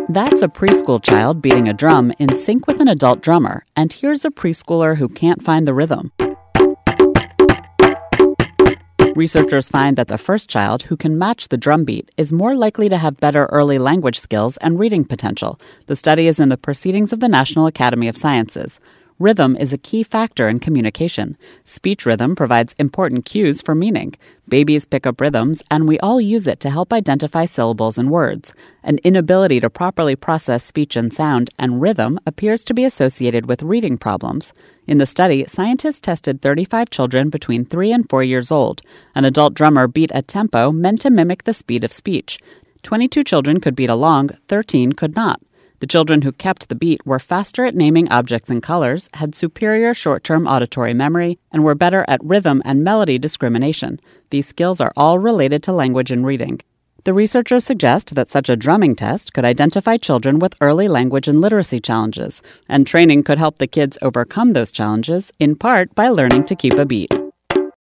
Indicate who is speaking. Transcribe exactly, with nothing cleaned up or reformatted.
Speaker 1: That's a preschool child beating a drum in sync with an adult drummer, and here's a preschooler who can't find the rhythm. Researchers find that the first child who can match the drum beat is more likely to have better early language skills and reading potential. The study is in the Proceedings of the National Academy of Sciences. Rhythm is a key factor in communication. Speech rhythm provides important cues for meaning. Babies pick up rhythms, and we all use it to help identify syllables and words. An inability to properly process speech and sound and rhythm appears to be associated with reading problems. In the study, scientists tested thirty-five children between three and four years old. An adult drummer beat a tempo meant to mimic the speed of speech. twenty-two children could beat along, thirteen could not. The children who kept the beat were faster at naming objects and colors, had superior short-term auditory memory, and were better at rhythm and melody discrimination. These skills are all related to language and reading. The researchers suggest that such a drumming test could identify children with early language and literacy challenges, and training could help the kids overcome those challenges, in part by learning to keep a beat.